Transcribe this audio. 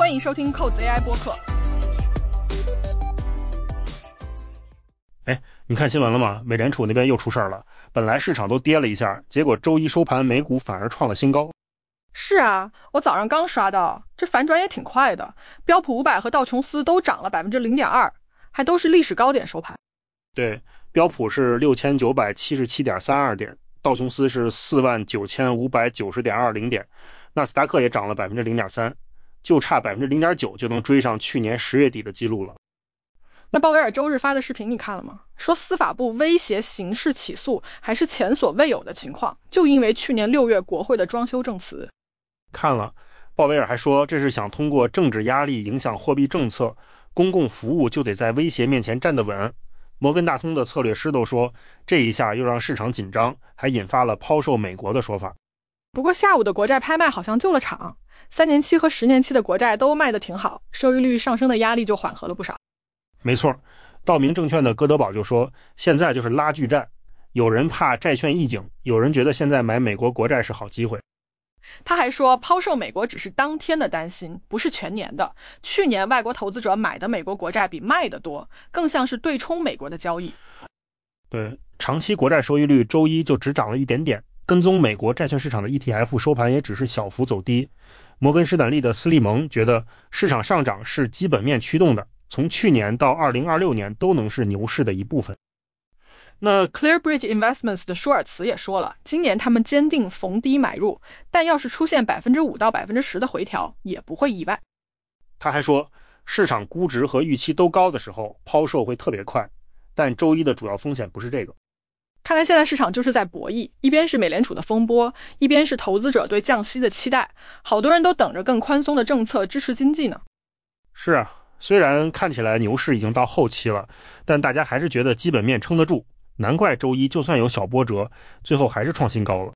欢迎收听扣子 AI 播客。 你看新闻了吗？美联储那边又出事儿了，本来市场都跌了一下，结果周一收盘美股反而创了新高。 是啊，我早上刚刷到，这反转也挺快的，标普500和道琼斯都涨了 0.2%， 还都是历史高点收盘。 对，标普是 6977.32 点，道琼斯是 49,590.20 点，纳斯达克也涨了 0.3%， 就差 0.9% 就能追上去年10月底的记录了。 那鲍威尔周日发的视频你看了吗？说司法部威胁刑事起诉还是前所未有的情况，就因为去年6月国会的装修证词。 看了，鲍威尔还说这是想通过政治压力影响货币政策，公共服务就得在威胁面前站得稳。摩根大通的策略师都说，这一下又让市场紧张，还引发了抛售美国的说法。 不过下午的国债拍卖好像救了场，3年期和10年期的国债都卖得挺好，收益率上升的压力就缓和了不少。 没错，道明证券的戈德堡就说，现在就是拉锯战，有人怕债券一景，有人觉得现在买美国国债是好机会。 他还说，抛售美国只是当天的担心，不是全年的。去年外国投资者买的美国国债比卖的多，更像是对冲美国的交易。 对，长期国债收益率周一就只涨了一点点，跟踪美国债券市场的 ETF 收盘也只是小幅走低。摩根士丹利的斯利蒙觉得，市场上涨是基本面驱动的，从去年到2026年都能是牛市的一部分。 那 Clearbridge Investments 的舒尔茨也说了，今年他们坚定逢低买入，但要是出现 5% 到 10% 的回调也不会意外。 他还说，市场估值和预期都高的时候，抛售会特别快，但周一的主要风险不是这个。 看来现在市场就是在博弈，一边是美联储的风波，一边是投资者对降息的期待，好多人都等着更宽松的政策支持经济呢。 是啊，虽然看起来牛市已经到后期了，但大家还是觉得基本面撑得住，难怪周一就算有小波折，最后还是创新高了。